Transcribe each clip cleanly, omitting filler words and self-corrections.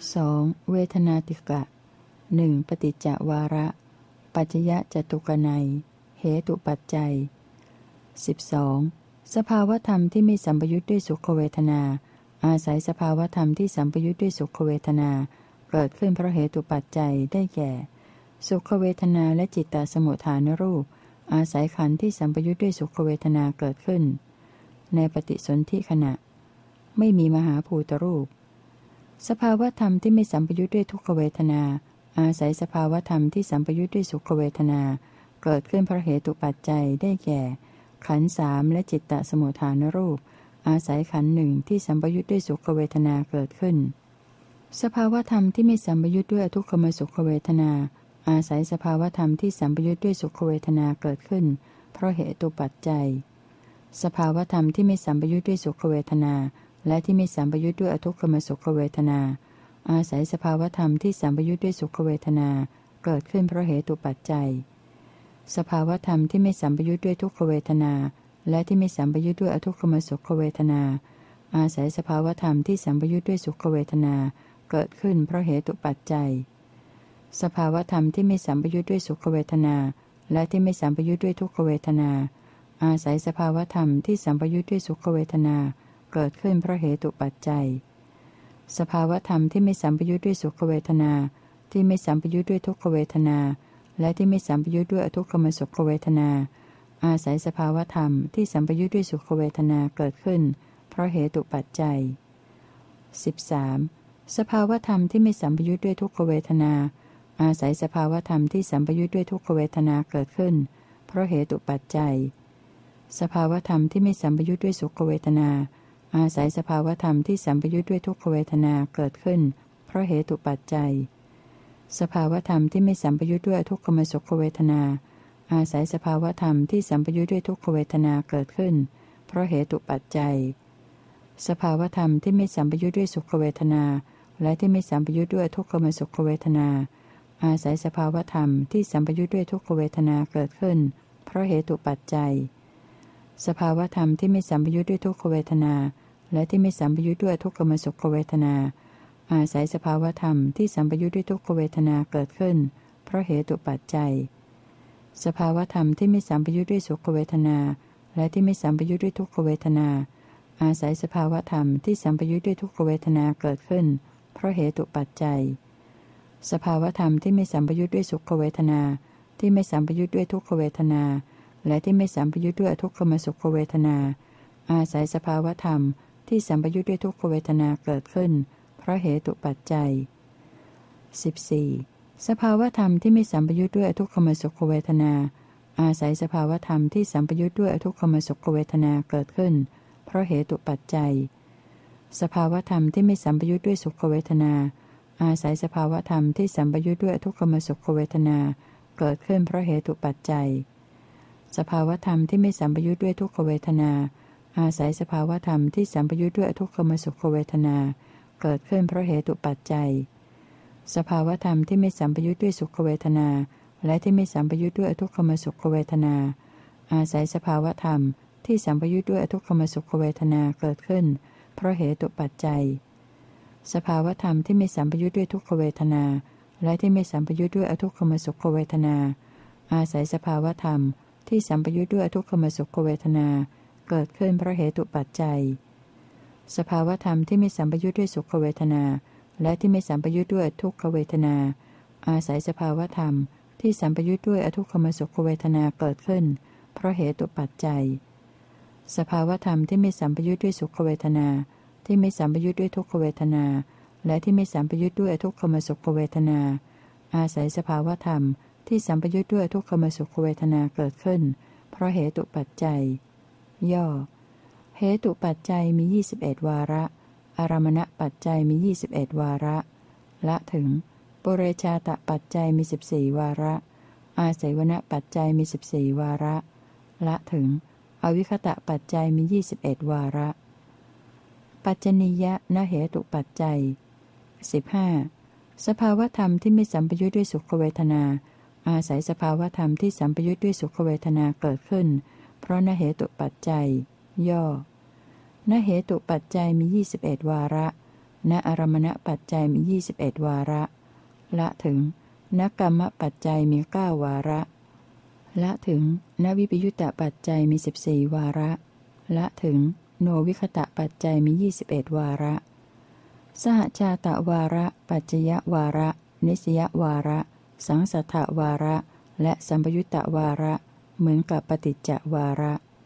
2. เวทนาติกะ 1. ปฏิจจวาระปัจจยจตุกนัยเหตุปัจจัย 12. สภาวธรรมที่ไม่สัมปยุทธ์ด้วยสุขเวทนาอาศัยสภาวธรรมที่สัมปยุทธ์ด้วยสุขเวทนาเกิดขึ้นเพราะเหตุปัจจัยได้แก่สุขเวทนาและจิตตสมุทฐานรูปอาศัยขันธ์ที่สัมปยุทธ์ด้วยสุขเวทนาเกิดขึ้นในปฏิสนธิขณะไม่มีมหาภูตรูปสภาวธรรมที่ไม่สัมปยุทธ์ด้วยทุกขเวทนาอาศัยสภาวธรรมที่สัมปยุทธ์ด้วยสุขเวทนาเกิดขึ้นเพราะเหตุปัจจัยได้แก่ขันธ์สามและจิตตสมุทฐานรูปอาศัยขันธ์หนึ่งที่สัมปยุทธ์ด้วยสุขเวทนาเกิดขึ้นสภาวธรรมที่ไม่สัมปยุทธ์ด้วยอทุกขมสุขเวทนาอาศัยสภาวธรรมที่สัมปยุทธ์ด้วยสุขเวทนาเกิดขึ้นเพราะเหตุปัจจัยสภาวธรรมที่ไม่สัมปยุทธ์ด้วยสุขเวทนาและที่ไม่สัมปยุทธ์ด้วยอทุกขมสุขเวทนาอาศัยสภาวธรรมที่สัมปยุทธ์ด้วยสุขเวทนาเกิดขึ้นเพราะเหตุปัจจัยสภาวธรรมที่ไม่สัมปยุทธ์ด้วยทุกขเวทนาและที่ไม่สัมปยุทธ์ด้วยอทุกขมสุขเวทนาอาศัยสภาวธรรมที่สัมปยุทธ์ด้วยสุขเวทนาเกิดขึ้นเพราะเหตุปัจจัยสภาวธรรมที่ไม่สัมปยุทธ์ด้วยสุขเวทนาและที่ไม่สัมปยุทธ์ด้วยทุกขเวทนาอาศัยสภาวธรรมที่สัมปยุทธ์ด้วยสุขเวทนาเกิดขึ้นเพราะเหตุปัจจัยสภาวธรรมที่ไม่สัมปยุทธ์ด้วยสุขเวทนาที่ไม่สัมปยุทธ์ด้วยทุกขเวทนาและที่ไม่สัมปยุทธ์ด้วยอทุกขมสุขเวทนาอาศัยสภาวธรรมที่สัมปยุทธ์ด้วยสุขเวทนาเกิดขึ้นเพราะเหตุปัจจัย 13. สภาวธรรมที่ไม่สัมปยุทธ์ด้วยทุกขเวทนาอาศัยสภาวธรรมที่สัมปยุทธ์ด้วยทุกขเวทนาเกิดขึ้นเพราะเหตุปัจจัยสภาวธรรมที่ไม่สัมปยุทธ์ด้วยสุขเวทนาอาศัยสภาวธรรมที่สัมปยุทธ์ด้วยทุกขเวทนาเกิดขึ้นเพราะเหตุปัจจัยสภาวธรรมที่ไม่สัมปยุทธ์ด้วยทุกขมสุขเวทนาอาศัยสภาวธรรมที่สัมปยุทธ์ด้วยทุกขเวทนาเกิดขึ้นเพราะเหตุปัจจัยสภาวธรรมที่ไม่สัมปยุทธ์ด้วยสุขเวทนาและที่ไม่สัมปยุทธ์ด้วยทุกขมสุขเวทนาอาศัยสภาวธรรมที่สัมปยุทธ์ด้วยทุกขเวทนาเกิดขึ้นเพราะเหตุปัจจัยสภาวธรรมที่ไม่สัมปยุทธ์ด้วยทุกขเวทนาและที่ไม่สัมปยุทธ์ด้วยทุกขมสุขเวทนาอาศัยสภาวธรรมที่สัมปยุทธ์ด้วยทุกขเวทนาเกิดขึ้นเพราะเหตุปัจจัยสภาวธรรมที่ไม่สัมปยุทธ์ด้วยสุขเวทนาและที่ไม่สัมปยุทธ์ด้วยทุกขเวทนาอาศัยสภาวธรรมที่สัมปยุทธ์ด้วยทุกขเวทนาเกิดขึ้นเพราะเหตุปัจจัยสภาวธรรมที่ไม่สัมปยุทธ์ด้วยสุขเวทนาที่ไม่สัมปยุทธ์ด้วยทุกขเวทนาและที่ไม่สัมปยุทธ์ด้วยทุกขมสุขเวทนาอาศัยสภาวธรรมที่สัมปยุทธ์ด้วยทุกขเวทนาเกิดขึ้นเพราะเหตุปัจจัย 14. สภาวธรรมที่ไม่สัมปยุทธ์ด้วยทุกขมสุขเวทนาอาศัยสภาวธรรมที่สัมปยุทธ์ด้วยทุกขมสุขเวทนาเกิดขึ้นเพราะเหตุปัจจัยสภาวธรรมที่ไม่สัมปยุทธ์ด้วยสุขเวทนาอาศัยสภาวธรรมที่สัมปยุทธ์ด้วยทุกขมสุขเวทนาเกิดขึ้นเพราะเหตุปัจจัยสภาวธรรมที่ไม่สัมปยุทธ์ด้วยทุกขเวทนาอาศัยสภาวธรรมที่สัมปยุทธ์ด้วยทุกขมสุขเวทนาเกิดขึ้นเพราะเหตุปัจจัยสภาวธรรมที่ไม่สัมปยุทธ์ด้วยสุขเวทนาและที่ไม่สัมปยุทธ์ด้วยทุกขมสุขเวทนาอาศัยสภาวธรรมที่สัมปยุทธ์ด้วยทุกขมสุขเวทนาเกิดขึ้นเพราะเหตุปัจจัยสภาวธรรมที่ไม่สัมปยุทธ์ด้วยทุกขเวทนาและที่ไม่สัมปยุทธ์ด้วยอทุกขมสุขเวทนาอาศัยสภาวธรรมที่สัมปยุทธ์ด้วยอทุกขมสุขเวทนาเกิดขึ้นเพราะเหตุปัจจัยสภาวธรรมที่ไม่สัมปยุทธ์ด้วยสุขเวทนาและที่ไม่สัมปยุทธ์ด้วยทุกขเวทนาอาศัยสภาวธรรมที่สัมปยุทธ์ด้วยอทุกขมสุขเวทนาเกิดขึ้นเพราะเหตุปัจจัยสภาวธรรมที่ไม่สัมปยุทธ์ด้วยสุขเวทนาที่ไม่สัมปยุทธ์ด้วยทุกขเวทนาและที่ไม่สัมปยุทธ์ด้วยอทุกขมสุขเวทนาอาศัยสภาวธรรมที่สัมปยุทธ์ด้วยทุกขมสุขเวทนาเกิดขึ้นเพราะเหตุปัจจัยย่อเหตุปัจจัยมี21วาระอารมณปัจจัยมี21วาระละถึงปุเรชาตปัจจัยมี14วาระอาศัยวณปัจจัยมี14วาระละถึงอวิคตะปัจจัยมี21วาระปัจจนียนเหตุปัจจัย 15. สภาวธรรมที่ไม่สัมปยุทธ์ด้วยสุขเวทนาอาศัยสภาวธรรมที่สัมปยุทธ์ด้วยสุขเวทนาเกิดขึ้นเพราะนเหตุปัจจัยย่อนเหตุปัจจัยมี21วาระณอารมณปัจจัยมี21วาระละถึงณกรรมปัจจัยมี9วาระละถึงณวิปยุตตปัจจัยมี14วาระละถึงโนวิคตะปัจจัยมี21วาระสหชาตวาระปัจจยวาระนิสยวาระสังสัทธวาระและสัมปยุตตวาระเหมือนกับปฏิจจวาระ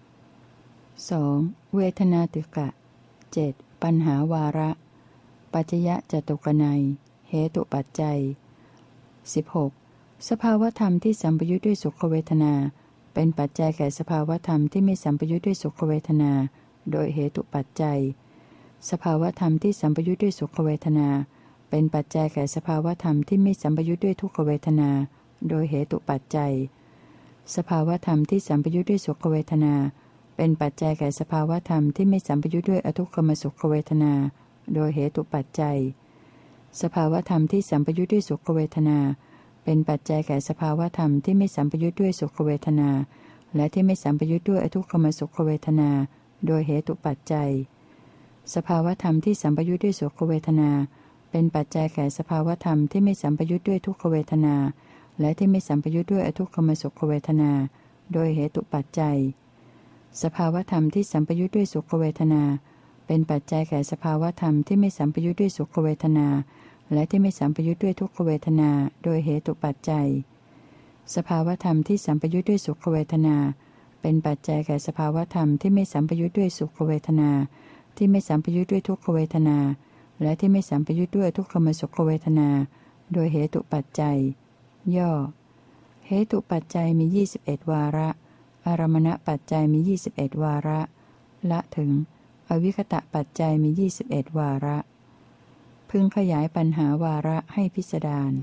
2. เวทนาติกะ 7. ปัญหาวาระปัจจยจตุกนัยเหตุปัจจัย 16. สภาวธรรมที่สัมปยุทธ์ด้วยสุขเวทนาเป็นปัจจัยแก่สภาวธรรมที่ไม่สัมปยุทธ์ด้วยสุขเวทนาโดยเหตุปัจจัยสภาวธรรมที่สัมปยุทธ์ด้วยสุขเวทนาเป็นปัจจัยแก่สภาวธรรมที่ไม่สัมปยุทธ์ด้วยทุกขเวทนาโดยเหตุปัจจัยสภาวธรรมที่สัมปยุทธ์ด้วยสุขเวทนาเป็นปัจจัยแก่สภาวธรรมที่ไม่สัมปยุทธ์ด้วยอทุกขมสุขเวทนาโดยเหตุปัจจัยสภาวธรรมที่สัมปยุทธ์ด้วยสุขเวทนาเป็นปัจจัยแก่สภาวธรรมที่ไม่สัมปยุทธ์ด้วยสุขเวทนาและที่ไม่สัมปยุทธ์ด้วยอทุกขมสุขเวทนาโดยเหตุปัจจัยสภาวธรรมที่สัมปยุทธ์ด้วยสุขเวทนาเป็นปัจจัยแก่สภาวธรรมที่ไม่สัมปยุทธ์ด้วยทุกขเวทนาและที่ไม่สัมปยุทธ์ด้วยอทุกขมสุขเวทนาโดยเหตุปัจจัยสภาวธรรมที่สัมปยุทธ์ด้วยสุขเวทนาเป็นปัจจัยแก่สภาวธรรมที่ไม่สัมปยุทธ์ด้วยสุขเวทนาและที่ไม่สัมปยุทธ์ด้วยทุกขเวทนาโดยเหตุปัจจัยสภาวธรรมที่สัมปยุทธ์ด้วยสุขเวทนาเป็นปัจจัยแก่สภาวธรรมที่ไม่สัมปยุทธ์ด้วยสุขเวทนาที่ไม่สัมปยุทธ์ด้วยทุกขเวทนาและที่ไม่สัมปยุทธ์ด้วยทุกขมสุขเวทนาโดยเหตุปัจจัยย่อเหตุปัจจัยมี21วาระอารมณปัจจัยมี21วาระละถึงอวิคตะปัจจัยมี21วาระพึงขยายปัญหาวาระให้พิสดาร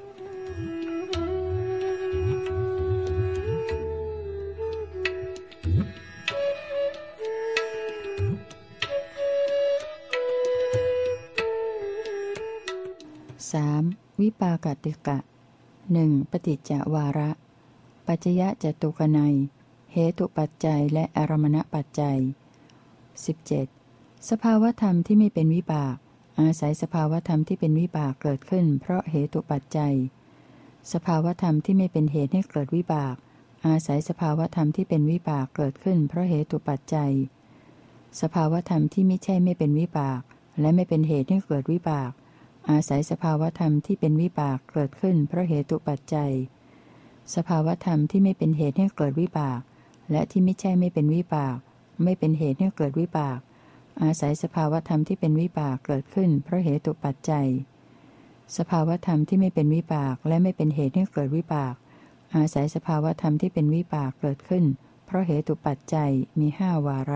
3. วิปากติกะ 1. ปฏิจจวาระปัจจยจตุกนัยเหตุปัจจัยและอารมณปัจจัย 17. สภาวธรรมที่ไม่เป็นวิบากอาศัยสภาวธรรมที่เป็นวิบากเกิดขึ้นเพราะเหตุปัจจัยสภาวธรรมที่ไม่เป็นเหตุให้เกิดวิบากอาศัยสภาวธรรมที่เป็นวิบากเกิดขึ้นเพราะเหตุปัจจัยสภาวธรรมที่ไม่ใช่ไม่เป็นวิบากและไม่เป็นเหตุให้เกิดวิบากอาศัยสภาวธรรมที่เป็นวิบากเกิดขึ้นเพราะเหตุปัจจัยสภาวธรรมที่ไม่เป็นเหตุให้เกิดวิบากและที่ไม่ใช่ไม่เป็นวิบากไม่เป็นเหตุให้เกิดวิบากอาศัยสภาวธรรมที่เป็นวิบากเกิดขึ้นเพราะเหตุปัจจัยสภาวธรรมที่ไม่เป็นวิบากและไม่เป็นเหตุให้เกิดวิบากอาศัยสภาวธรรมที่เป็นวิบากเกิดขึ้นเพราะเหตุปัจจัยมี5วาระ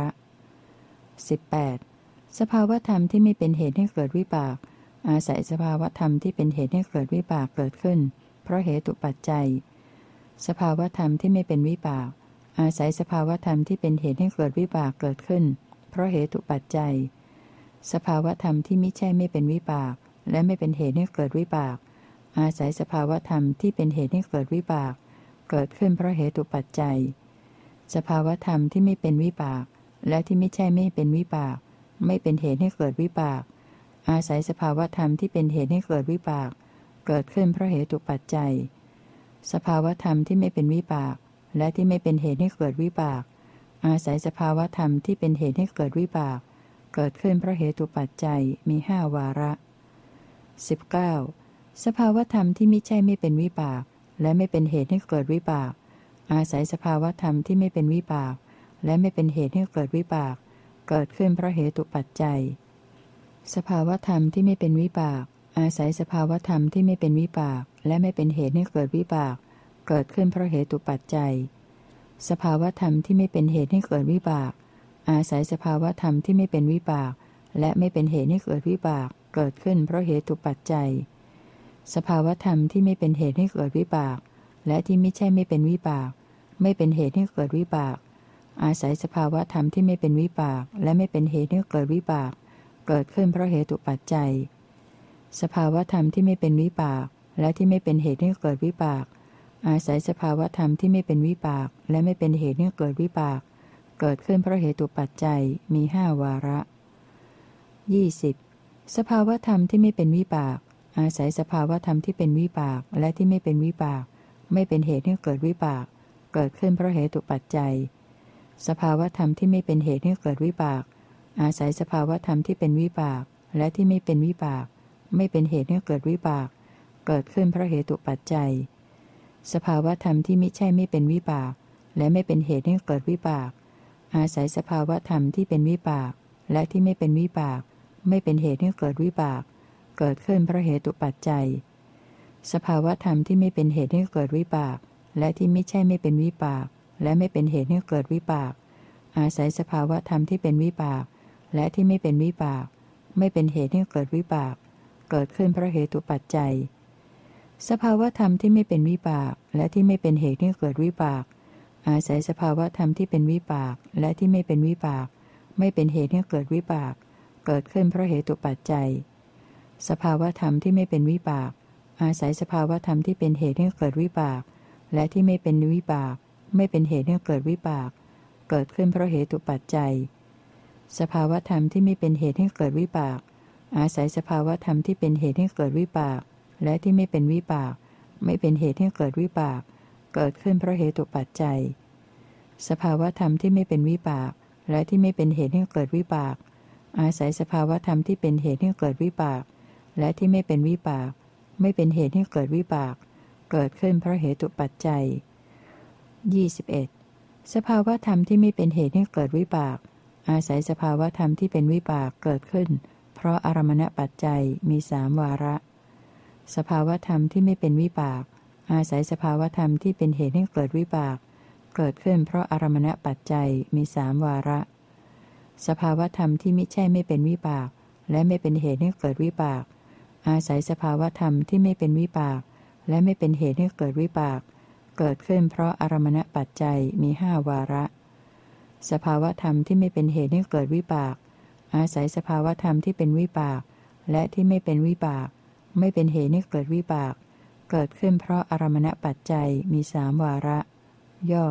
18. สภาวธรรมที่ไม่เป็นเหตุให้เกิดวิบากอาศัยสภาวธรรมที่เป็นเหตุให้เกิดวิบากเกิดขึ้นเพราะเหตุปัจจัยสภาวธรรมที่ไม่เป็นวิบากอาศัยสภาวธรรมที่เป็นเหตุให้เกิดวิบากเกิดขึ้นเพราะเหตุปัจจัยสภาวธรรมที่มิใช่ไม่เป็นวิบากและไม่เป็นเหตุให้เกิดวิบากอาศัยสภาวธรรมที่เป็นเหตุให้เกิดวิบากเกิดขึ้นเพราะเหตุปัจจัยสภาวธรรมที่ไม่เป็นวิบากและที่ไม่ใช่ไม่เป็นวิบากไม่เป็นเหตุให้เกิดวิบากอาศัยสภาวธรรมที่เป็นเหตุให้เกิดวิบากเกิดขึ้นเพราะเหตุปัจจัยสภาวธรรมที่ไม่เป็นวิบากและที่ไม่เป็นเหตุให้เกิดวิบากอาศัยสภาวธรรมที่เป็นเหตุให้เกิดวิบากเกิดขึ้นเพราะเหตุปัจจัยมี5วาระ 19. สภาวธรรมที่มิใช่ไม่เป็นวิบากและไม่เป็นเหตุให้เกิดวิบากอาศัยสภาวธรรมที่ไม่เป็นวิบากและไม่เป็นเหตุให้เกิดวิบากเกิดขึ้นเพราะเหตุปัจจัยสภาวธรรมที่ไม่เป็นวิบากอาศัยสภาวธรรมที่ไม่เป็นวิบากและไม่เป็นเหตุให้เกิดวิบากเกิดขึ้นเพราะเหตุปัจจัยสภาวธรรมที่ไม่เป็นเหตุให้เกิดวิบากอาศัยสภาวธรรมที่ไม่เป็นวิบากและไม่เป็นเหตุให้เกิดวิบากเกิดขึ้นเพราะเหตุปัจจัยสภาวธรรมที่ไม่เป็นเหตุให้เกิดวิบากและที่ไม่ใช่ไม่เป็นวิบากไม่เป็นเหตุให้เกิดวิบากอาศัยสภาวธรรมที่ไม่เป็นวิบากและไม่เป็นเหตุให้เกิดวิบากเกิดขึ้นเพราะเหตุปัจจัยสภาวธรรมที่ไม่เป็นวิบากและที่ไม่เป็นเหตุให้เกิดวิบากอาศัยสภาวธรรมที่ไม่เป็นวิบากและไม่เป็นเหตุให้เกิดวิบากเกิดขึ้นเพราะเหตุปัจจัยมี5วาระ 20. สภาวธรรมที่ไม่เป็นวิบากอาศัยสภาวธรรมที่เป็นวิบากและที่ไม่เป็นวิบากไม่เป็นเหตุให้เกิดวิบากเกิดขึ้นเพราะเหตุปัจจัยสภาวธรรมที่ไม่เป็นเหตุให้เกิดวิบากอาศัยสภาวธรรมที่เป็นวิบากและที่ไม่เป็นวิบากไม่เป็นเหตุให้เกิดวิบากเกิดขึ้นเพราะเหตุปัจจัยสภาวธรรมที่ไม่ใช่ไม่เป็นวิบากและไม่เป็นเหตุให้เกิดวิบากอาศัยสภาวธรรมที่เป็นวิบากและที่ไม่เป็นวิบากไม่เป็นเหตุให้เกิดวิบากเกิดขึ้นเพราะเหตุปัจจัยสภาวธรรมที่ไม่เป็นเหตุให้เกิดวิบากและที่ไม่ใช่ไม่เป็นวิบากและไม่เป็นเหตุให้เกิดวิบากอาศัยสภาวธรรมที่เป็นวิบากและที่ไม่เป็นวิบากไม่เป็นเหตุให้เกิดวิบากเกิดขึ้นเพราะเหตุปัจจัยสภาวธรรมที่ไม่เป็นวิบากและที่ไม่เป็นเหตุให้เกิดวิบากอาศัยสภาวธรรมที่เป็นวิบากและที่ไม่เป็นวิบากไม่เป็นเหตุให้เกิดวิบากเกิดขึ้นเพราะเหตุปัจจัยสภาวธรรมที่ไม่เป็นวิบากอาศัยสภาวธรรมที่เป็นเหตุให้เกิดวิบากและที่ไม่เป็นวิบากไม่เป็นเหตุให้เกิดวิบากเกิดขึ้นเพราะเหตุปัจจัยสภาวธรรมที่ไม่เป็นเหตุให้เกิดวิบากอาศัยสภาวธรรมที่เป็นเหตุให้เกิดวิบากและที่ไม่เป็นวิบากไม่เป็นเหตุให้เกิดวิบากเกิดขึ้นเพราะเหตุปัจจัยสภาวธรรมที่ไม่เป็นวิบากและที่ไม่เป็นเหตุให้เกิดวิบากอาศัยสภาวธรรมที่เป็นเหตุให้เกิดวิบากและที่ไม่เป็นวิบากไม่เป็นเหตุให้เกิดวิบากเกิดขึ้นเพราะเหตุปัจจัย 21. สภาวธรรมที่ไม่เป็นเหตุให้เกิดวิบากอาศัยสภาวธรรมที่เป็นวิบากเกิดขึ้นเพราะอารมณปัจจัยมีสามวาระสภาวธรรมที่ไม่เป็นวิบากอาศัยสภาวธรรมที่เป็นเหตุให้เกิดวิบากเกิดขึ้นเพราะอารมณปัจจัยมีสามวาระสภาวธรรมที่ไม่ใช่ไม่เป็นวิบากและไม่เป็นเหตุให้เกิดวิบากอาศัยสภาวธรรมที่ไม่เป็นวิบากและไม่เป็นเหตุให้เกิดวิบากเกิดขึ้นเพราะอารมณปัจจัยมีห้าวาระสภาวธรรมที่ไม่เป็นเหตุให้เกิดวิบากอาศัยสภาวธรรมที่เป็นวิบากและที่ไม่เป็นวิบากไม่เป็นเหตุให้เกิดวิบากเกิดขึ้นเพราะอารมณปัจจัยมีสามวาระย่อ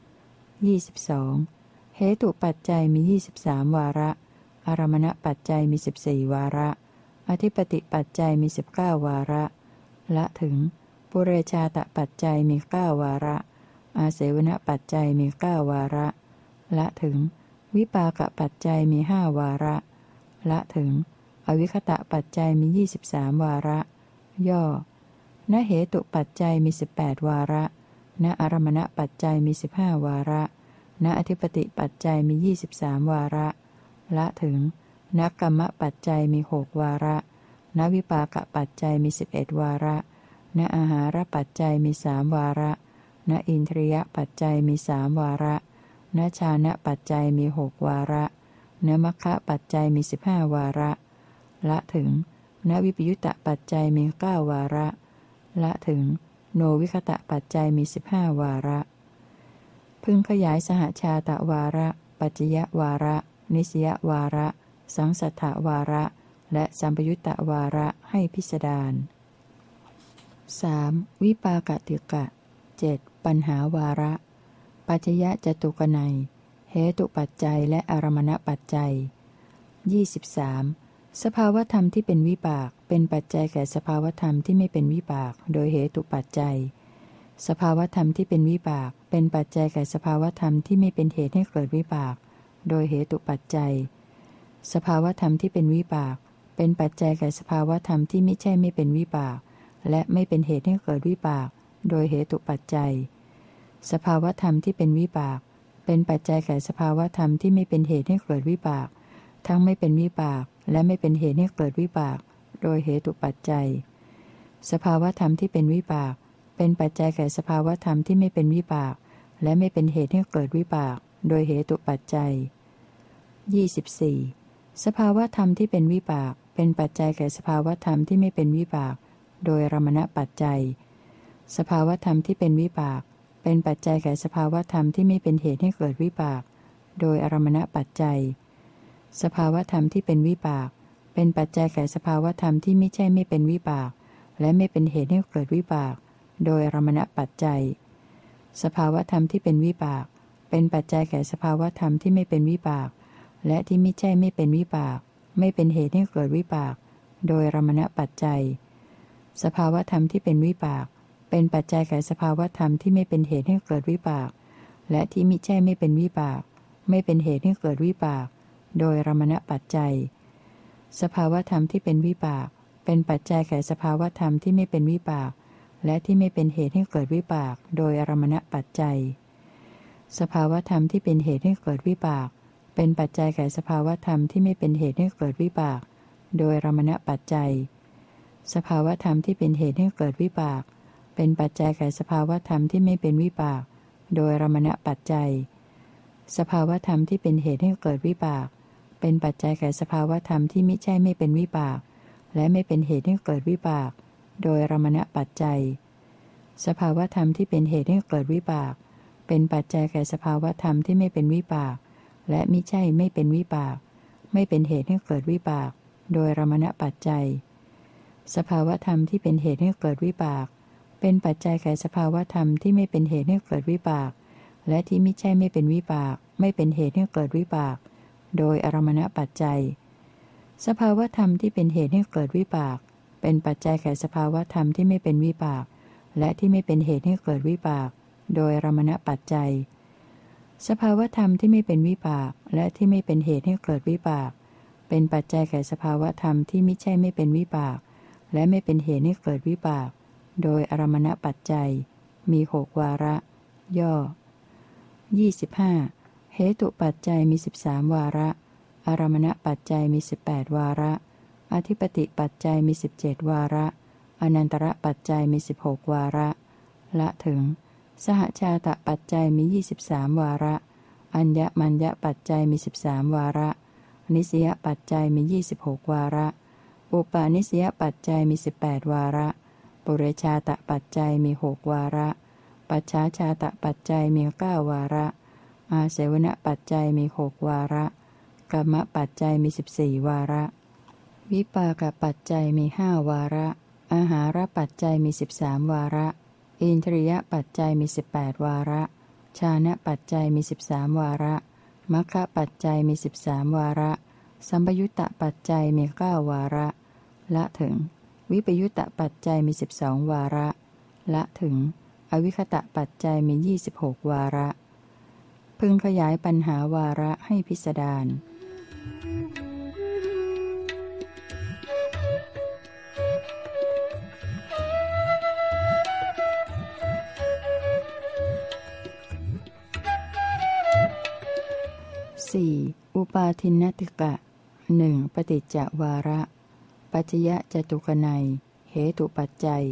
22เหตุปัจจัยมี23วาระอารมณปัจจัยมี14วาระอธิปติปัจจัยมี19วาระละถึงปุเรชาตปัจจัยมี9วาระอาเสวนปัจจัยมี9วาระละถึงวิปากปัจจัยมี5วาระละถึงอวิคตะปัจจัยมี23วาระย่อณเหตุปัจจัยมี18วาระณอารมณปัจจัยมี15วาระณอธิปติปัจจัยมี23วาระละถึงณกรรมปัจจัยมี6วาระณวิปากปัจจัยมี11วาระณอาหารปัจจัยมี3วาระณอินทรียปัจจัยมี3วาระณฌานะปัจจัยมี6วาระณมัคคะปัจจัยมี15วาระละถึงณวิปยุตตปัจจัยมี9วาระละถึงโนวิคตะปัจจัยมี15วาระพึงขยายสหชาตวาระปัจจยวาระนิสยวาระสังสัทธวาระและสัมปยุตตวาระให้พิสดาร 3. วิปากติกะ 7. ปัญหาวาระปัจจยจตุกนัยเหตุปัจจัยและอารมณปัจจัย 23. สภาวธรรมที่เป็นวิบากเป็นปัจจัยแก่สภาวธรรมที่ไม่เป็นวิบากโดยเหตุปัจจัยสภาวธรรมที่เป็นวิบากเป็นปัจจัยแก่สภาวธรรมที่ไม่เป็นเหตุให้เกิดวิบากโดยเหตุปัจจัยสภาวธรรมที่เป็นวิบากเป็นปัจจัยแก่สภาวธรรมที่ไม่ใช่ไม่เป็นวิบากและไม่เป็นเหตุให้เกิดวิบากโดยเหตุปัจจัยสภาวธรรมที่เป็นวิบากเป็นปัจจัยแก่สภาวธรรมที่ไม่เป็นเหตุให้เกิดวิบากทั้งไม่เป็นวิบากและไม่เป็นเหตุให้เกิดวิบากโดยเหตุปัจจัยสภาวธรรมที่เป็นวิบากเป็นปัจจัยแก่สภาวธรรมที่ไม่เป็นวิบากและไม่เป็นเหตุให้เกิดวิบากโดยเหตุปัจจัย 24. สภาวธรรมที่เป็นวิบากเป็นปัจจัยแก่สภาวธรรมที่ไม่เป็นวิบากโดยอารมณปัจจัยสภาวธรรมที่เป็นวิบากเป็นปัจจัยแก่สภาวธรรมที่ไม่เป็นเหตุให้เกิดวิบากโดยอารมณปัจจัยสภาวธรรมที่เป็นวิบากเป็นปัจจัยแก่สภาวธรรมที่ไม่ใช่ไม่เป็นวิบากและไม่เป็นเหตุให้เกิดวิบากโดยอารมณปัจจัยสภาวธรรมที่เป็นวิบากเป็นปัจจัยแก่สภาวธรรมที่ไม่เป็นวิบากและที่ไม่ใช่ไม่เป็นวิบากไม่เป็นเหตุให้เกิดวิบากโดยอารมณปัจจัยสภาวธรรมที่เป็นวิบากเป็นปัจจัยแก่สภาวธรรมที่ไม่เป็นเหตุให้เกิดวิบากและที่มิใช่ไม่เป็นวิบากไม่เป็นเหตุให้เกิดวิบากโดยอารมณปัจจัยสภาวธรรมที่เป็นวิบากเป็นปัจจัยแก่สภาวธรรมที่ไม่เป็นวิบากและที่ไม่เป็นเหตุให้เกิดวิบากโดยอารมณปัจจัยสภาวธรรมที่เป็นเหตุให้เกิดวิบากเป็นปัจจัยแก่สภาวธรรมที่ไม่เป็นเหตุให้เกิดวิบากโดยอารมณปัจจัยสภาวธรรมที่เป็นเหตุให้เกิดวิบากเป็นปัจจัยแก่สภาวธรรมที่ไม่เป็นวิบากโดยอารมณปัจจัยสภาวธรรมที่เป็นเหตุให้เกิดวิบากเป็นปัจจัยแก่สภาวธรรมที่มิใช่ไม่เป็นวิบากและไม่เป็นเหตุให้เกิดวิบากโดยอารมณปัจจัยสภาวธรรมที่เป็นเหตุให้เกิดวิบากเป็นปัจจัยแก่สภาวธรรมที่ไม่เป็นวิบากและมิใช่ไม่เป็นวิบากไม่เป็นเหตุให้เกิดวิบากโดยอารมณปัจจัยสภาวธรรมที่เป็นเหตุให้เกิดวิบากเป็นปัจจัยแก่สภาวธรรมที่ไม่เป็นเหตุให้เกิดวิบากและที่มิใช่ไม่เป็นวิบากไม่เป็นเหตุให้เกิดวิบากโดยอารมณปัจจัยสภาวธรรมที่เป็นเหตุให้เกิดวิบากเป็นปัจจัยแก่สภาวธรรมที่ไม่เป็นวิบากและที่ไม่เป็นเหตุให้เกิดวิบากโดยอารมณปัจจัยสภาวธรรมที่ไม่เป็นวิบากและที่ไม่เป็นเหตุให้เกิดวิบากเป็นปัจจัยแก่สภาวธรรมที่มิใช่ไม่เป็นวิบากและไม่เป็นเหตุให้เกิดวิบากโดยอารมณปัจจัยมี6วาระ ย่อ25เหตุปัจจัยมี13วาระอารมณปัจจัยมี18วาระอธิปติปัจจัยมี17วาระอนันตระปัจจัยมี16วาระละถึงสหชาตปัจจัยมี23วาระอัญญมัญญปัจจัยมี13วาระนิสยปัจจัยมี26วาระอุปาณิสยปัจจัยมี18วาระปุเรชาตปัจจัยมี6วาระปัจฉาชาตปัจจัยมี9วาระอาเสวนปัจจัยมี6วาระกัมมปัจจัยมี14วาระวิปากปัจจัยมี5วาระอาหารปัจจัยมี13วาระอินทรียปัจจัยมี18วาระชานะปัจจัยมี13วาระมัคคะปัจจัยมี13วาระสัมปยุตตปัจจัยมี9วาระละถึงวิปยุตตปัจจัยมี12วาระละถึงอวิคตะปัจจัยมี26วาระพึงขยายปัญหาวาระให้พิสดารอุปาทินนติกะ1ปฏิจจวาระปัจจยจตุกนัยเหตุปัจจัย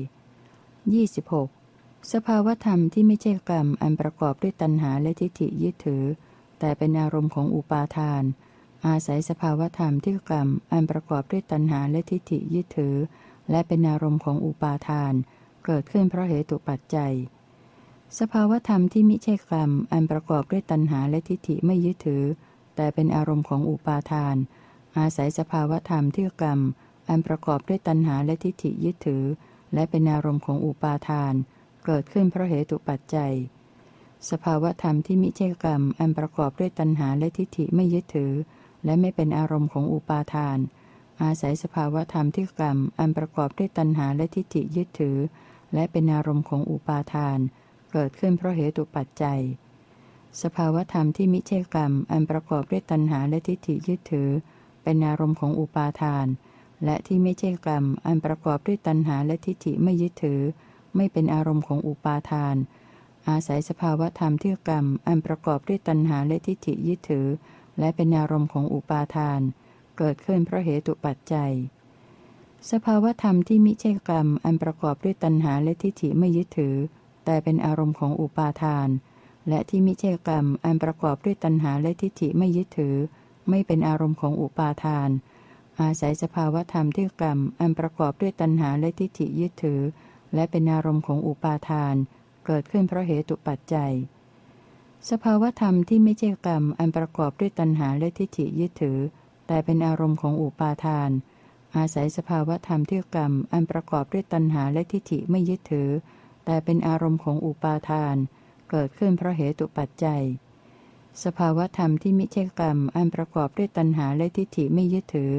26สภาวธรรมที่ไม่ใช่กรรมอันประกอบด้วยตัณหาและทิฏฐิยึดถือแต่เป็นอารมณ์ของอุปาทานอาศัยสภาวธรรมที่กรรมอันประกอบด้วยตัณหาและทิฏฐิยึดถือและเป็นอารมณ์ของอุปาทานเกิดขึ้นเพราะเหตุปัจจัยสภาวธรรมที่มิใช่กรรมอันประกอบด้วยตัณหาและทิฏฐิไม่ยึดถือแต่เป็นอารมณ์ของอุปาทานอาศัยสภาวธรรมที่กรรมอันประกอบด้วยตัณหาและทิฏฐิยึดถือและเป็นอารมณ์ของอุปาทานเกิดขึ้นเพราะเหตุปัจจัยสภาวธรรมที่มิใช่กรรมอันประกอบด้วยตัณหาและทิฏฐิไม่ยึดถือและไม่เป็นอารมณ์ของอุปาทานอาศัยสภาวธรรมที่กรรมอันประกอบด้วยตัณหาและทิฏฐิยึดถือและเป็นอารมณ์ของอุปาทานเกิดขึ้นเพราะเหตุปัจจัยสภาวธรรมที่มิใช่กรรมอันประกอบด้วยตัณหาและทิฏฐิยึดถือเป็นอารมณ์ของอุปาทานและที่ไม่ใช่กรรมอันประกอบด้วยตัณหาและทิฏฐิไม่ยึดถือไม่เป็นอารมณ์ของอุปาทานอาศัยสภาวธรรมที่กรรมอันประกอบด้วยตัณหาและทิฏฐิยึดถือและเป็นอารมณ์ของอุปาทานเกิดขึ้นเพราะเหตุปัจจัยสภาวธรรมที่มิใช่กรรมอันประกอบด้วยตัณหาและทิฏฐิไม่ยึดถือแต่เป็นอารมณ์ของอุปาทานและที่มิใช่กรรมอันประกอบด้วยตัณหาและทิฏฐิไม่ยึดถือไม่เป็นอารมณ์ของอุปาทานอาศัยสภาวธรรมที่กรรมอันประกอบด้วยตัณหาและทิฏฐิยึดถือและเป็นอารมณ์ของอุปาทานเกิดขึ้นเพราะเหตุปัจจัยสภาวธรรมที่ไม่ใช่กรรมอันประกอบด้วยตัณหาและทิฏฐิยึดถือแต่เป็นอารมณ์ของอุปาทานอาศัยสภาวธรรมที่กรรมอันประกอบด้วยตัณหาและทิฏฐิไม่ยึดถือแต่เป็นอารมณ์ของอุปาทานเกิดขึ้นเพราะเหตุปัจจัยสภาวธรรมที่มิใช่กรรมอันประกอบด้วยตัณหาและทิฏฐิไม่ยึดถือ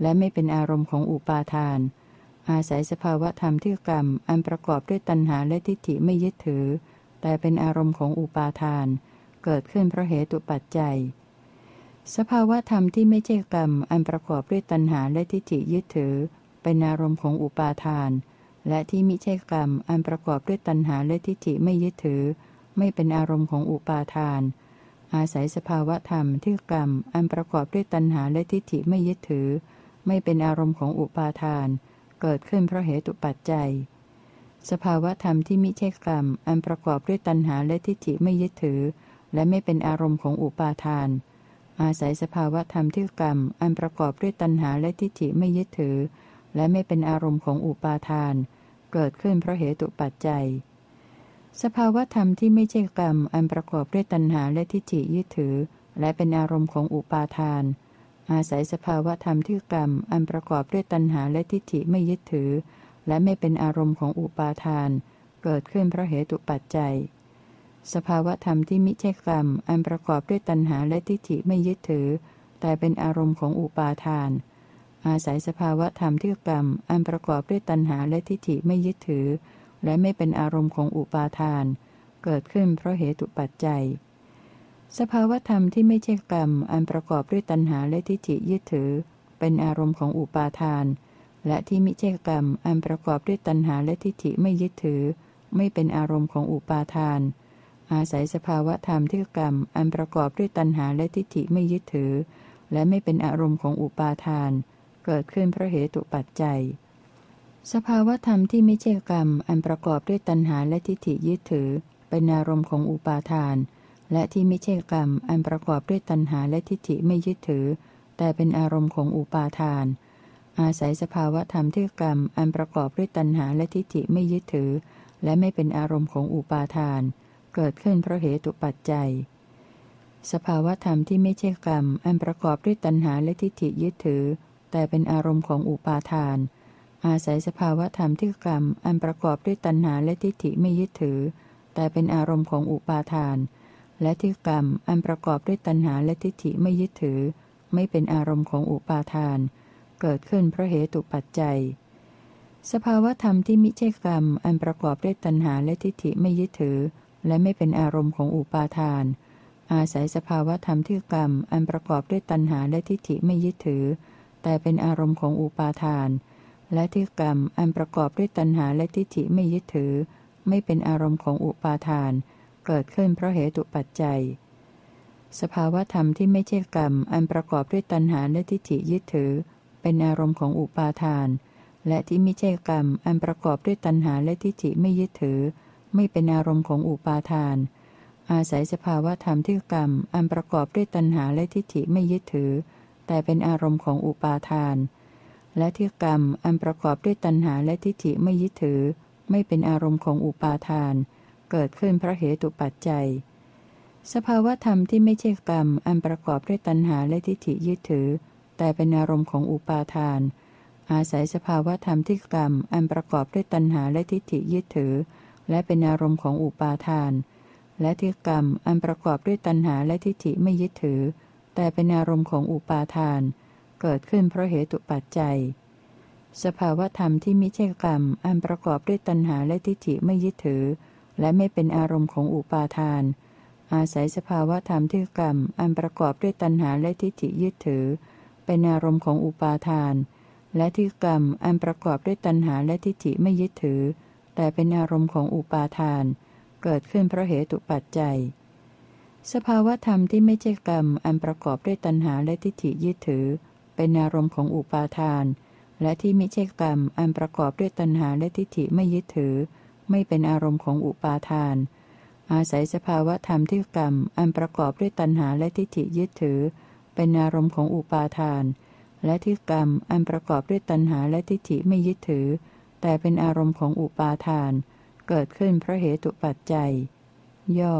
และไม่เป็นอารมณ์ของอุปาทานอาศัยสภาวธรรมที่กรรมอันประกอบด้วยตัณหาและทิฏฐิไม่ยึดถือแต่เป็นอารมณ์ของอุปาทานเกิดขึ้นเพราะเหตุปัจจัยสภาวธรรมที่ไม่ใช่กรรมอันประกอบด้วยตัณหาและทิฏฐิยึดถือเป็นอารมณ์ของอุปาทานและที่มิใช่กรรมอันประกอบด้วยตัณหาและทิฏฐิไม่ยึดถือไม่เป็นอารมณ์ของอุปาทานอาศัยสภาวธรรมที่กรรมอันประกอบด้วยตัณหาและทิฏฐิไม่ยึดถือไม่เป็นอารมณ์ของอุปาทานเกิดขึ้นเพราะเหตุปัจจัยสภาวธรรมที่มิใช่กรรมอันประกอบด้วยตัณหาและทิฏฐิไม่ยึดถือและไม่เป็นอารมณ์ของอุปาทานอาศัยสภาวธรรมที่กรรมอันประกอบด้วยตัณหาและทิฏฐิไม่ยึดถือและไม่เป็นอารมณ์ของอุปาทานเกิดขึ้นเพราะเหตุปัจจัยสภาวธรรมที่ไม่ใช่กรรมอันประกอบด้วยตัณหาและทิฏฐิยึดถือและเป็นอารมณ์ของอุปาทานอาศัยสภาวธรรมที่กรรมอันประกอบด้วยตัณหาและทิฏฐิไม่ยึดถือและไม่เป็นอารมณ์ของอุปาทานเกิดขึ้นเพราะเหตุปัจจัยสภาวธรรมที่มิใช่กรรมอันประกอบด้วยตัณหาและทิฏฐิไม่ยึดถือแต่เป็นอารมณ์ของอุปาทานอาศัยสภาวธรรมที่กรรมอันประกอบด้วยตัณหาและทิฏฐิไม่ยึดถือและไม่เป็นอารมณ์ของอุปาทานเกิดขึ้นเพราะเหตุปัจจัยสภาวธรรมที่ไม่ใช่กรรมอันประกอบด้วยตัณหาและทิฏฐิยึดถือเป็นอารมณ์ของอุปาทานและที่มิใช่กรรมอันประกอบด้วยตัณหาและทิฏฐิไม่ยึดถือไม่เป็นอารมณ์ของอุปาทานอาศัยสภาวธรรมที่กรรมอันประกอบด้วยตัณหาและทิฏฐิไม่ยึดถือและไม่เป็นอารมณ์ของอุปาทานเกิดขึ้นเพราะเหตุปัจจัยสภาวธรรมที่ไม่ใช่กรรมอันประกอบด้วยตัณหาและทิฏฐิยึดถือเป็นอารมณ์ของอุปาทานและที่ไม่ใช่กรรมอันประกอบด้วยตัณหาและทิฏฐิไม่ยึดถือแต่เป็นอารมณ์ของอุปาทานอาศัยสภาวธรรมที่กรรมอันประกอบด้วยตัณหาและทิฏฐิไม่ยึดถือและไม่เป็นอารมณ์ของอุปาทานเกิดขึ้นเพราะเหตุปัจจัยสภาวธรรมที่ไม่ใช่กรรมอันประกอบด้วยตัณหาและทิฏฐิยึดถือแต่เป็นอารมณ์ของอุปาทานอาศัยสภาวธรรมที่กรรมอันประกอบด้วยตัณหาและทิฏฐิไม่ยึดถือแต่เป็นอารมณ์ของอุปาทานและที่กรรมอันประกอบด้วยตัณหาและทิฏฐิไม่ยึดถือไม่เป็นอารมณ์ของอุปาทานเกิดขึ้นเพราะเหตุปัจจัยสภาวธรรมที่มิใช่กรรมอันประกอบด้วยตัณหาและทิฏฐิไม่ยึดถือและไม่เป็นอารมณ์ของอุปาทานอาศัยสภาวธรรมที่กรรมอันประกอบด้วยตัณหาและทิฏฐิไม่ยึดถือแต่เป็นอารมณ์ของอุปาทานและที่กรรมอันประกอบด้วยตัณหาและทิฏฐิไม่ยึดถือไม่เป็นอารมณ์ของอุปาทานเกิดขึ้นเพราะเหตุปัจจัยสภาวธรรมที่ไม่ใช่กรรมอันประกอบด้วยตัณหาและทิฏฐิยึดถือเป็นอารมณ์ของอุปาทานและที่ไม่ใช่กรรมอันประกอบด้วยตัณหาและทิฏฐิไม่ยึดถือไม่เป็นอารมณ์ของอุปาทานอาศัยสภาวธรรมที่กรรมอันประกอบด้วยตัณหาและทิฏฐิไม่ยึดถือแต่เป็นอารมณ์ของอุปาทานและที่กรรมอันประกอบด้วยตัณหาและทิฏฐิไม่ยึดถือไม่เป็นอารมณ์ของอุปาทานเกิดขึ้นเพราะเหตุปัจจัยสภาวธรรมที่ไม่ใช่กรรมอันประกอบด้วยตัณหาและทิฏฐิยึดถือแต่เป็นอารมณ์ของอุปาทานอาศัยสภาวธรรมที่กรรมอันประกอบด้วยตัณหาและทิฏฐิยึดถือและเป็นอารมณ์ของอุปาทานและที่กรรมอันประกอบด้วยตัณหาและทิฏฐิไม่ยึดถือแต่เป็นอารมณ์ของอุปาทานเกิดขึ้นเพราะเหตุปัจจัยสภาวธรรมที่มิใช่กรรมอันประกอบด้วยตัณหาและทิฏฐิไม่ยึดถือและไม่เป็นอารมณ์ของอุปาทานอาศัยสภาวธรรมที่กรรมอันประกอบด้วยตัณหาและทิฏฐิยึดถือเป็นอารมณ์ของอุปาทานและที่กรรมอันประกอบด้วยตัณหาและทิฏฐิไม่ยึดถือแต่เป็นอารมณ์ของอุปาทานเกิดขึ้นเพราะเหตุปัจจัยสภาวธรรมที่ไม่ใช่กรรมอันประกอบด้วยตัณหาและทิฏฐิยึดถือเป็นอารมณ์ของอุปาทานและที่ไม่ใช่กรรมอันประกอบด้วยตัณหาและทิฏฐิไม่ยึดถือไม่เป็นอารมณ์ของอุปาทานอาศัยสภาวธรรมที่กรรมอันประกอบด้วยตัณหาและทิฏฐิยึดถือเป็นอารมณ์ของอุปาทานและที่กรรมอันประกอบด้วยตัณหาและทิฏฐิไม่ยึดถือแต่เป็นอารมณ์ของอุปาทานเกิดขึ้นเพราะเหตุปัจจัยย่อ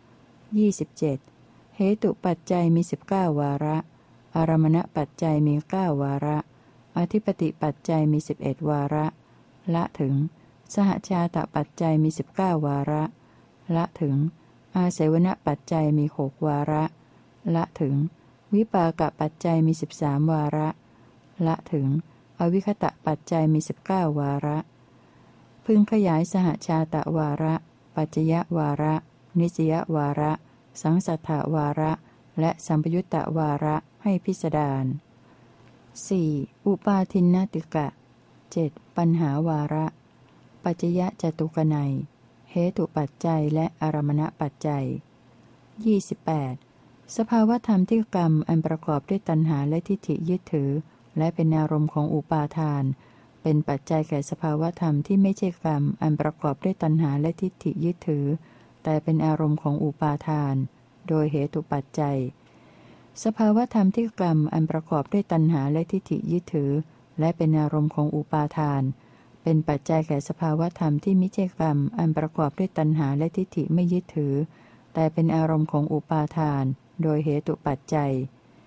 27เหตุปัจจัยมี19วาระอารมณปัจจัยมี9วาระอธิปติปัจจัยมี11วาระละถึงสหชาตปัจจัยมี19วาระละถึงอาเสวนปัจจัยมี6วาระละถึงวิปากปัจจัยมี13วาระละถึงอวิคตะปัจจัยมี19วาระพึงขยายสหชาตะวาระปัจจยวาระนิสยวาระสังสัทธวาระและสัมปยุตตวาระให้พิสดาร 4. อุปาทินนติกะ 7. ปัญหาวาระปัจจยจตุกนัยเหตุปัจจัยและอารมณปัจจัย 28. สภาวธรรมที่กรรมอันประกอบด้วยตัณหาและทิฏฐิยึดถือและเป็นอารมณ์ของอุปาทานเป็นปัจจัยแก่สภาวธรรมที่ไม่ใช่กรรมอันประกอบด้วยตัณหาและทิฏฐิยึดถือแต่เป็นอารมณ์ของอุปาทานโดยเหตุปัจจัยสภาวธรรมที่กรรมอันประกอบด้วยตัณหาและทิฏฐิยึดถือและเป็นอารมณ์ของอุปาทานเป็นปัจจัยแก่สภาวธรรมที่ไม่ใช่กรรมอันประกอบด้วยตัณหาและทิฏฐิไม่ยึดถือแต่เป็นอารมณ์ของอุปาทานโดยเหตุปัจจัย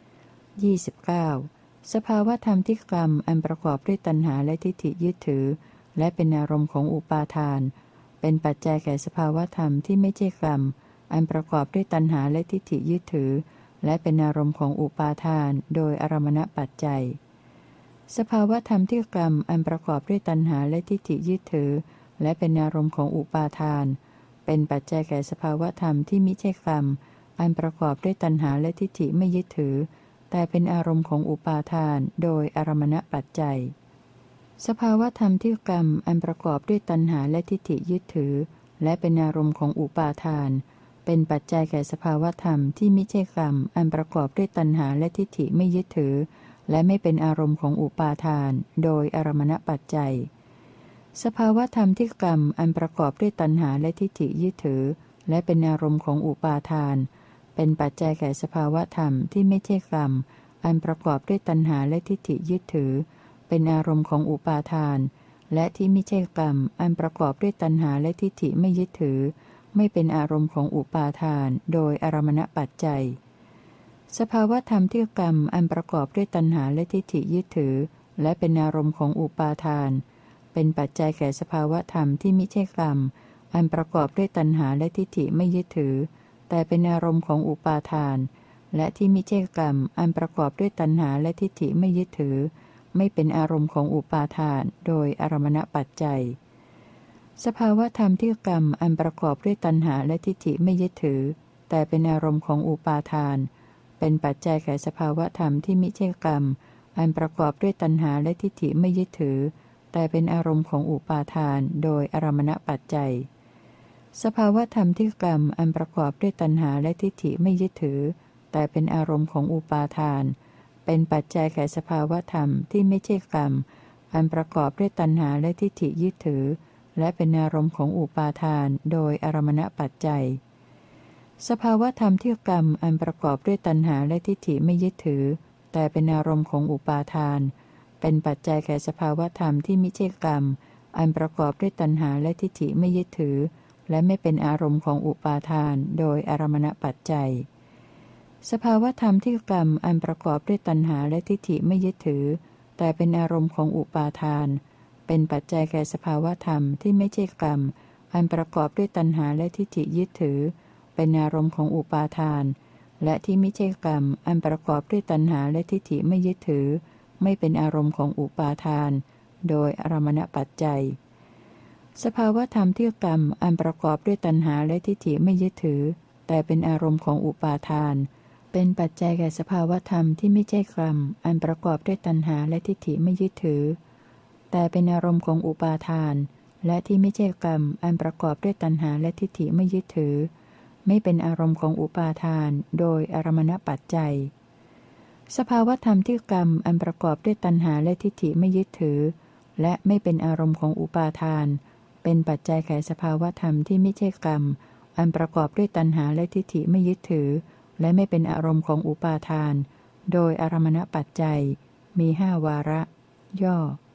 29. สภาวธรรมที่กรรมอันประกอบด้วยตัณหาและทิฏฐิยึดถือและเป็นอารมณ์ของอุปาทานเป็นปัจจัยแก่สภาวธรรมที่ไม่ใช่กรรมอันประกอบด้วยตัณหาและทิฏฐิยึดถือและเป็นอารมณ์ของอุปาทานโดยอารมณปัจจัยสภาวธรรมที่กรรมอันประกอบด้วยตัณหาและทิฏฐิยึดถือและเป็นอารมณ์ของอุปาทานเป็นปัจจัยแก่สภาวธรรมที่มิใช่กรรมอันประกอบด้วยตัณหาและทิฏฐิไม่ยึดถือแต่เป็นอารมณ์ของอุปาทานโดยอารมณปัจจัยสภาวธรรมที่กรรมอันประกอบด้วยตัณหาและทิฏฐิยึดถือและเป็นอารมณ์ของอุปาทานเป็นปัจจัยแก่สภาวธรรมที่มิใช่กรรมอันประกอบด้วยตัณหาและทิฏฐิไม่ยึดถือและไม่เป็นอารมณ์ของอุปาทานโดยอารมณปัจจัยสภาวธรรมที่กรรมอันประกอบด้วยตัณหาและทิฏฐิยึดถือและเป็นอารมณ์ของอุปาทานเป็นปัจจัยแก่สภาวธรรมที่ไม่ใช่กรรมอันประกอบด้วยตัณหาและทิฏฐิยึดถือเป็นอารมณ์ของอุปาทานและที่ไม่ใช่กรรมอันประกอบด้วยตัณหาและทิฏฐิไม่ยึดถือไม่เป็นอารมณ์ของอุปาทานโดยอารมณปัจจัยสภาวธรรมที่กรรมอันประกอบด้วยตัณหาและทิฏฐิยึดถือและเป็นอารมณ์ของอุปาทานเป็นปัจจัยแก่สภาวธรรมที่มิใช่กรรมอันประกอบด้วยตัณหาและทิฏฐิไม่ยึดถือแต่เป็นอารมณ์ของอุปาทานและที่มิใช่กรรมอันประกอบด้วยตัณหาและทิฏฐิไม่ยึดถือไม่เป็นอารมณ์ของอุปาทานโดยอารมณปัจจัยสภาวธรรมที่กรรมอันประกอบด้วยตัณหาและทิฏฐิไม่ยึดถือแต่เป็นอารมณ์ของอุปาทานเป็นปัจจัยแก่สภาวธรรมที่มิใช่กรรมอันประกอบด้วยตัณหาและทิฏฐิไม่ยึดถือแต่เป็นอารมณ์ของอุปาทานโดยอารมณปัจจัยสภาวธรรมที่กรรมอันประกอบด้วยตัณหาและทิฏฐิไม่ยึดถือแต่เป็นอารมณ์ของอุปาทานเป็นปัจจัยแก่สภาวธรรมที่ไม่ใช่กรรมอันประกอบด้วยตัณหาและทิฏฐิยึดถือและเป็นอารมณ์ของอุปาทานโดยอารมณปัจจัยสภาวธรรมที่กรรมอันประกอบด้วยตัณหาและทิฏฐิไม่ยึดถือแต่เป็นอารมณ์ของอุปาทานเป็นปัจจัยแก่สภาวธรรมที่มิใช่กรรมอันประกอบด้วยตัณหาและทิฏฐิไม่ยึดถือและไม่เป็นอารมณ์ของอุปาทานโดยอารมณปัจจัยสภาวธรรมที่กรรมอันประกอบด้วยตัณหาและทิฏฐิไม่ยึดถือแต่เป็นอารมณ์ของอุปาทานเป็นปัจจัยแก่สภาวธรรมที่ไม่ใช่กรรมอันประกอบด้วยตัณหาและทิฏฐิยึดถือเป็นอารมณ์ของอุปาทานและที่ไม่ใช่กรรมอันประกอบด้วยตัณหาและทิฏฐิไม่ยึดถือไม่เป็นอารมณ์ของอุปาทานโดยอารมณปัจจัยสภาวธรรมที่กรรมอันประกอบด้วยตัณหาและทิฏฐิไม่ยึดถือแต่เป็นอารมณ์ของอุปาทานเป็นปัจจัยแก่สภาวธรรมที่ไม่ใช่กรรมอันประกอบด้วยตัณหาและทิฏฐิไม่ยึดถือแต่เป็นอารมณ์ของอุปาทานและที่ไม่ใช่กรรมอันประกอบด้วยตัณหาและทิฏฐิไม่ยึดถือไม่เป็นอารมณ์ของอุปาทานโดยอารมณปัจจัยสภาวธรรมที่กรรมอันประกอบด้วยตัณหาและทิฏฐิไม่ยึดถือและไม่เป็นอารมณ์ของอุปาทานเป็นปัจจัยแก่สภาวธรรมที่ไม่ใช่กรรมอันประกอบด้วยตัณหาและทิฏฐิไม่ยึดถือและไม่เป็นอารมณ์ของอุปาทานโดยอารมณปัจจัยมี5วาระย่อ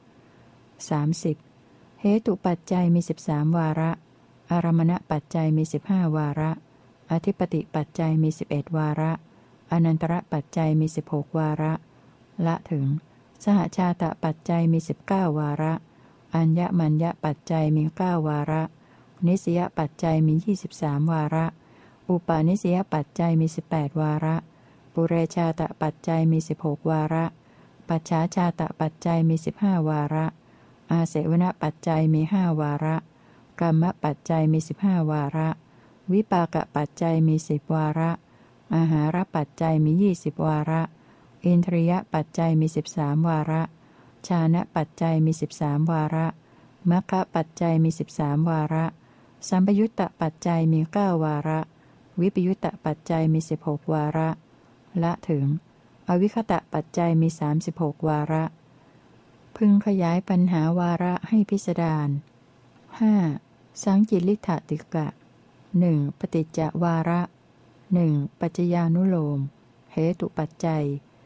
30เหตุปัจจัยมี13วาระอารมณปัจจัยมี15วาระอธิปติปัจจัยมี11วาระอนันตระปัจจัยมี16วาระละถึงสหชาตปัจจัยมี19วาระอัญญมัญญปัจจัยมี9วาระนิสยปัจจัยมี23วาระอุปาณิสยปัจจัยมี18วาระปุเรชาตปัจจัยมี16วาระปัจฉาชาตปัจจัยมี15วาระอาเสวนปัจจัยมี5วาระกรรมปัจจัยมี15วาระวิปากปัจจัยมี10วาระอาหารปัจจัยมี20วาระอินทรียปัจจัยมี13วาระฌานปัจจัยมี13วาระมรรคปัจจัยมี13วาระสัมปยุตตปัจจัยมี9วาระวิปยุตตปัจจัยมี16วาระละถึงอวิคตะปัจจัยมี36วาระพึงขยายปัญหาวาระให้พิสดาร 5. สังกิริธติกะ 1. ปฏิจจวาระ 1. ปัจจญานุโลมเหตุปัจจัย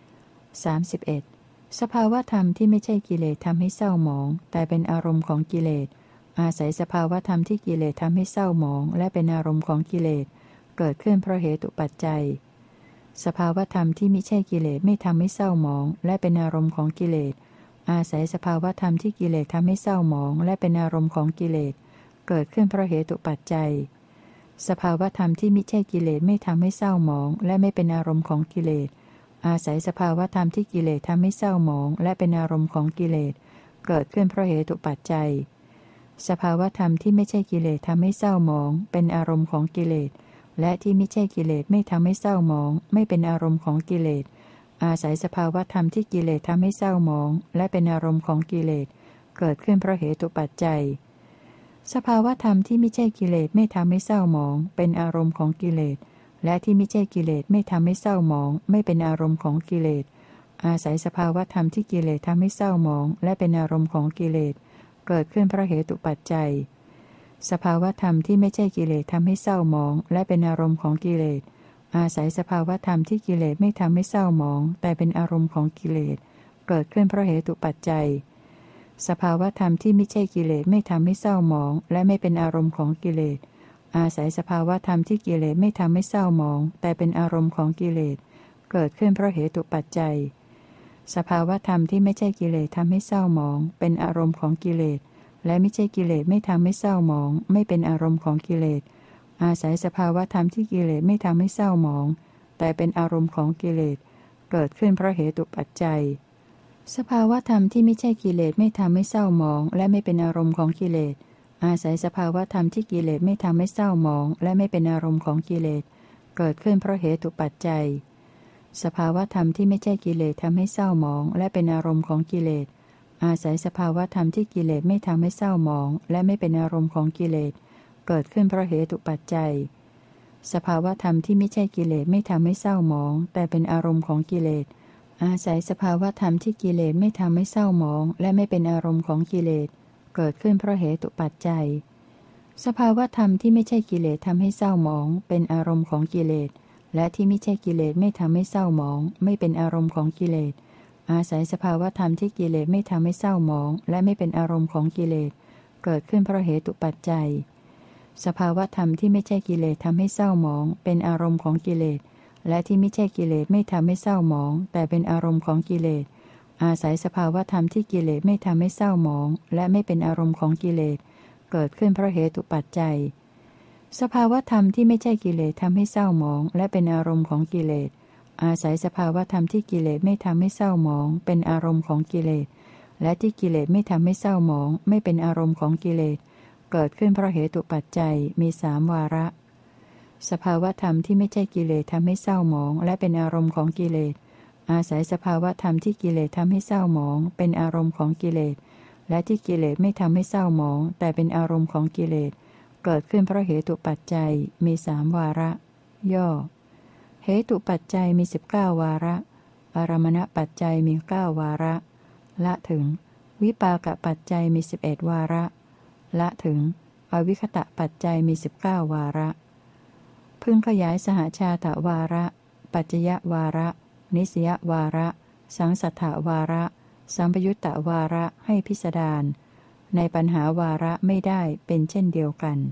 31. สภาวธรรมที่ไม่ใช่กิเลสทำให้เศร้าหมองแต่เป็นอารมณ์ของกิเลสอาศัยสภาวธรรมที่กิเลสทำให้เศร้าหมองและเป็นอารมณ์ของกิเลสเกิดขึ้นเพราะเหตุปัจจัยสภาวธรรมที่ไม่ใช่กิเลสไม่ทำให้เศร้าหมองและเป็นอารมณ์ของกิเลสอาศัยสภาวธรรมที่กิเลสทำให้เศร้าหมองและเป็นอารมณ์ของกิเลสเกิดขึ้นเพราะเหตุปัจจัยสภาวธรรมที่ไม่ใช่กิเลสไม่ทำให้เศร้าหมองและไม่เป็นอารมณ์ของกิเลสอาศัยสภาวธรรมที่กิเลสทำให้เศร้าหมองและเป็นอารมณ์ของกิเลสเกิดขึ้นเพราะเหตุปัจจัยสภาวธรรมที่ไม่ใช่กิเลสทำให้เศร้าหมองเป็นอารมณ์ของกิเลสและที่ไม่ใช่กิเลสไม่ทำให้เศร้าหมองไม่เป็นอารมณ์ของกิเลสอาศัยสภาวธรรมที่กิเลสทำให้เศร้าหมองและเป็นอารมณ์ของกิเลสเกิดขึ้นเพราะเหตุปัจจัยสภาวธรรมที่ไม่ใช่กิเลสไม่ทำให้เศร้าหมองเป็นอารมณ์ของกิเลสและที่ไม่ใช่กิเลสไม่ทำให้เศร้าหมองไม่เป็นอารมณ์ของกิเลสอาศัยสภาวธรรมที่กิเลสทำให้เศร้าหมองและเป็นอารมณ์ของกิเลสเกิดขึ้นเพราะเหตุปัจจัยสภาวธรรมที่ไม่ใช่กิเลสทำให้เศร้าหมองและเป็นอารมณ์ของกิเลสอาศัยสภาวธรรมที่กิเลสไม่ทำให้เศร้าหมองแต่เป็นอารมณ์ของกิเลสเกิดขึ้นเพราะเหตุปัจจัยสภาวธรรมที่ไม่ใช่กิเลสไม่ทำให้เศร้าหมองและไม่เป็นอารมณ์ของกิเลสอาศัยสภาวธรรมที่กิเลสไม่ทำให้เศร้าหมองแต่เป็นอารมณ์ของกิเลสเกิดขึ้นเพราะเหตุปัจจัยสภาวธรรมที่ไม่ใช่กิเลสทำให้เศร้าหมองเป็นอารมณ์ของกิเลสและไม่ใช่กิเลสไม่ทำให้เศร้าหมองไม่เป็นอารมณ์ของกิเลสอาศัยสภาวธรรมที่กิเลสไม่ทำให้เศร้าหมองแต่เป็นอารมณ์ของกิเลสเกิดขึ้นเพราะเหตุปัจจัยสภาวธรรมที่ไม่ใช่กิเลสไม่ทำให้เศร้าหมองและไม่เป็นอารมณ์ของกิเลสอาศัยสภาวธรรมที่กิเลสไม่ทำให้เศร้าหมองและไม่เป็นอารมณ์ของกิเลสเกิดขึ้นเพราะเหตุปัจจัยสภาวธรรมที่ไม่ใช่กิเลสทำให้เศร้าหมองและเป็นอารมณ์ของกิเลสอาศัยสภาวธรรมที่กิเลสไม่ทำให้เศร้าหมองและไม่เป็นอารมณ์ของกิเลสเกิดขึ้นเพราะเหตุปัจจัยสภาวธรรมที่ไม่ใช่กิเลสไม่ทำให้เศร้าหมองแต่เป็นอารมณ์ของกิเลสอาศัยสภาวธรรมที่กิเลสไม่ทำให้เศร้าหมองและไม่เป็นอารมณ์ของกิเลสเกิดขึ้นเพราะเหตุปัจจัยสภาวธรรมที่ไม่ใช่กิเลสทำให้เศร้าหมองเป็นอารมณ์ของกิเลสและที่ไม่ใช่กิเลสไม่ทำให้เศร้าหมองไม่เป็นอารมณ์ของกิเลสอาศัยสภาวธรรมที่กิเลสไม่ทำให้เศร้าหมองและไม่เป็นอารมณ์ของกิเลสเกิดขึ้นเพราะเหตุปัจจัยสภาวธรรมที่ไม่ใช่กิเลสทำให้เศร้าหมองเป็นอารมณ์ของกิเลสและที่ไม่ใช่กิเลสไม่ทำให้เศร้าหมองแต่เป็นอารมณ์ของกิเลสอาศัยสภาวธรรมที่กิเลสไม่ทำให้เศร้าหมองและไม่เป็นอารมณ์ของกิเลสเกิดขึ้นเพราะเหตุปัจจัยสภาวธรรมที่ไม่ใช่กิเลสทำให้เศร้าหมองและเป็นอารมณ์ของกิเลสอาศัยสภาวธรรมที่กิเลสไม่ทำให้เศร้าหมองเป็นอารมณ์ของกิเลสและที่กิเลสไม่ทำให้เศร้าหมองไม่เป็นอารมณ์ของกิเลสเกิดขึ้นเพราะเหตุปัจจัยมี3วาระสภาวธรรมที่ไม่ใช่กิเลสทำให้เศร้าหมองและเป็นอารมณ์ของกิเลสอาศัยสภาวธรรมที่กิเลสทำให้เศร้าหมองเป็นอารมณ์ของกิเลสและที่กิเลสไม่ทำให้เศร้าหมองแต่เป็นอารมณ์ของกิเลสเกิดขึ้นเพราะเหตุปัจจัยมี3วาระย่อเหตุปัจจัยมี19วาระอารมณปัจจัยมี9วาระละถึงวิปากปัจจัยมี11วาระละถึงอวิคตะปัจจัยมี19วาระพึงขยายสหชาตวาระปัจจยวาระนิสยวาระสังสัทธวาระสัมปยุตตวาระให้พิสดารในปัญหาวาระไม่ได้เป็นเช่นเดียวกัน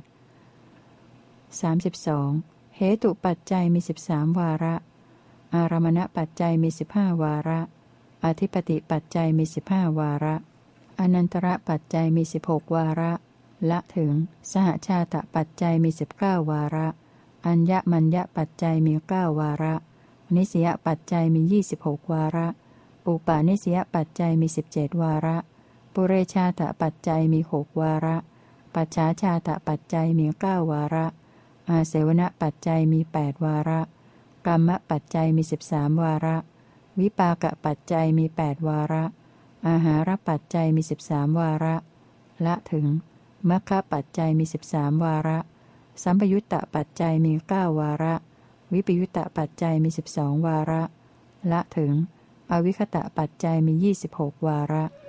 32. เหตุปัจจัยมี13วาระอารมณปัจจัยมี15วาระอธิปติปัจจัยมี15วาระอนันตระปัจจัยมี16วาระละถึงสหชาตปัจจัยมี19วาระอัญญมัญญปัจจัยมี9วาระนิสยปัจจัยมี26วาระอุปาณิสยปัจจัยมี17วาระปุเรชาตปัจจัยมี6วาระปัจฉาชาตปัจจัยมี9วาระอาเสวณปัจจัยมี8วาระกรรมปัจจัยมี13วาระวิปากปัจจัยมี8วาระอาหารปัจจัยมี13วาระละถึงมัคคปัจจัยมี13วาระสัมปยุตตปัจจัยมี9วาระวิปยุตตปัจจัยมี12วาระละถึงอวิคตะปัจจัยมี26วาระ